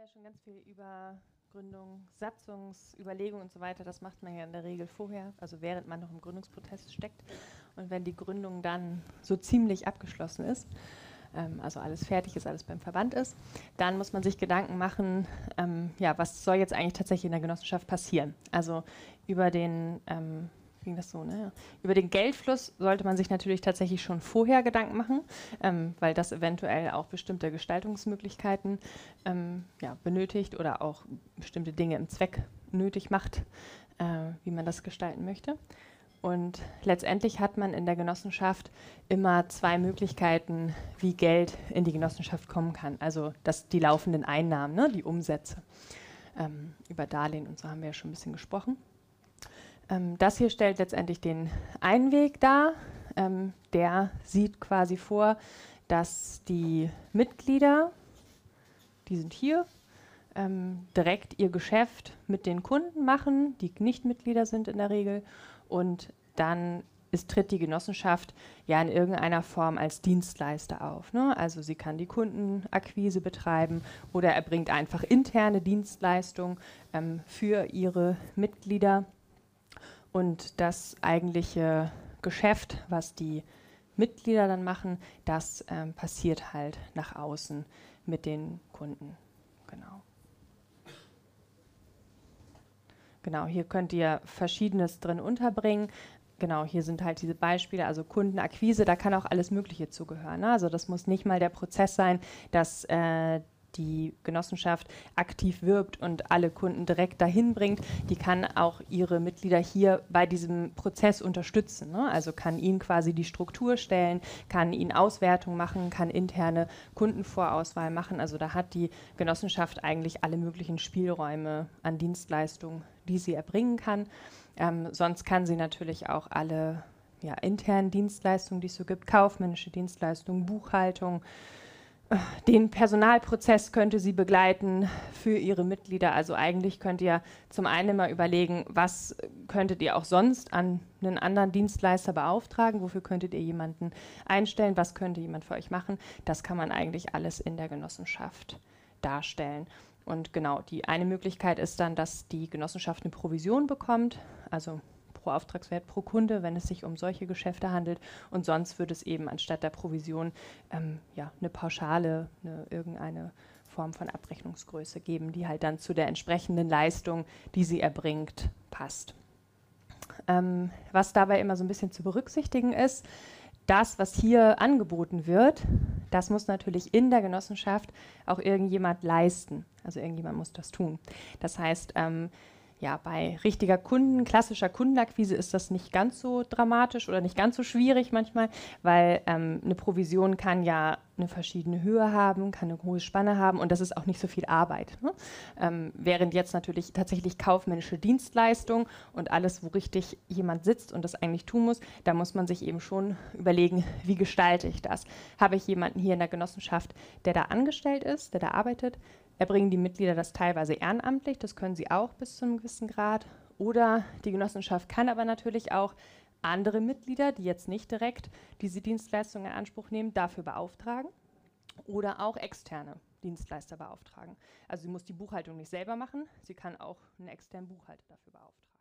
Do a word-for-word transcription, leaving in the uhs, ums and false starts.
ja schon ganz viel über Gründung, Satzungsüberlegungen und so weiter. Das macht man ja in der Regel vorher, also während man noch im Gründungsprozess steckt. Und wenn die Gründung dann so ziemlich abgeschlossen ist, ähm, also alles fertig ist, alles beim Verband ist, dann muss man sich Gedanken machen, ähm, ja, was soll jetzt eigentlich tatsächlich in der Genossenschaft passieren? Also über den ähm, ging das so, ne? Über den Geldfluss sollte man sich natürlich tatsächlich schon vorher Gedanken machen, ähm, weil das eventuell auch bestimmte Gestaltungsmöglichkeiten ähm, ja, benötigt oder auch bestimmte Dinge im Zweck nötig macht, äh, wie man das gestalten möchte. Und letztendlich hat man in der Genossenschaft immer zwei Möglichkeiten, wie Geld in die Genossenschaft kommen kann. Also das, die laufenden Einnahmen, ne, die Umsätze. Ähm, über Darlehen und so haben wir ja schon ein bisschen gesprochen. Ähm, das hier stellt letztendlich den einen Weg dar. Ähm, der sieht quasi vor, dass die Mitglieder, die sind hier, ähm, direkt ihr Geschäft mit den Kunden machen, die nicht Mitglieder sind in der Regel. Und dann ist, tritt die Genossenschaft ja in irgendeiner Form als Dienstleister auf. Ne? Also sie kann die Kundenakquise betreiben oder erbringt einfach interne Dienstleistungen ähm, für ihre Mitglieder. Und das eigentliche Geschäft, was die Mitglieder dann machen, das ähm, passiert halt nach außen mit den Kunden. Genau. Genau, hier könnt ihr Verschiedenes drin unterbringen. Genau, hier sind halt diese Beispiele, also Kundenakquise, da kann auch alles Mögliche zugehören. Ne? Also das muss nicht mal der Prozess sein, dass äh, die Genossenschaft aktiv wirbt und alle Kunden direkt dahin bringt. Die kann auch ihre Mitglieder hier bei diesem Prozess unterstützen. Ne? Also kann ihnen quasi die Struktur stellen, kann ihnen Auswertung machen, kann interne Kundenvorauswahl machen. Also da hat die Genossenschaft eigentlich alle möglichen Spielräume an Dienstleistungen, die sie erbringen kann. Ähm, sonst kann sie natürlich auch alle ja, internen Dienstleistungen, die es so gibt, kaufmännische Dienstleistungen, Buchhaltung, den Personalprozess könnte sie begleiten für ihre Mitglieder. Also eigentlich könnt ihr zum einen mal überlegen, was könntet ihr auch sonst an einen anderen Dienstleister beauftragen, wofür könntet ihr jemanden einstellen, was könnte jemand für euch machen. Das kann man eigentlich alles in der Genossenschaft darstellen. Und genau, die eine Möglichkeit ist dann, dass die Genossenschaft eine Provision bekommt, also pro Auftragswert pro Kunde, wenn es sich um solche Geschäfte handelt. Und sonst würde es eben anstatt der Provision ähm, ja, eine Pauschale, eine, irgendeine Form von Abrechnungsgröße geben, die halt dann zu der entsprechenden Leistung, die sie erbringt, passt. Ähm, was dabei immer so ein bisschen zu berücksichtigen ist, das, was hier angeboten wird, das muss natürlich in der Genossenschaft auch irgendjemand leisten. Also irgendjemand muss das tun. Das heißt, ähm, ja, bei richtiger Kunden, klassischer Kundenakquise ist das nicht ganz so dramatisch oder nicht ganz so schwierig manchmal, weil ähm, eine Provision kann ja eine verschiedene Höhe haben, kann eine hohe Spanne haben und das ist auch nicht so viel Arbeit. Ne? Ähm, während jetzt natürlich tatsächlich kaufmännische Dienstleistung und alles, wo richtig jemand sitzt und das eigentlich tun muss, da muss man sich eben schon überlegen, wie gestalte ich das? Habe ich jemanden hier in der Genossenschaft, der da angestellt ist, der da arbeitet? Erbringen die Mitglieder das teilweise ehrenamtlich, das können sie auch bis zu einem gewissen Grad. Oder die Genossenschaft kann aber natürlich auch andere Mitglieder, die jetzt nicht direkt diese Dienstleistungen in Anspruch nehmen, dafür beauftragen oder auch externe Dienstleister beauftragen. Also sie muss die Buchhaltung nicht selber machen, sie kann auch einen externen Buchhalter dafür beauftragen.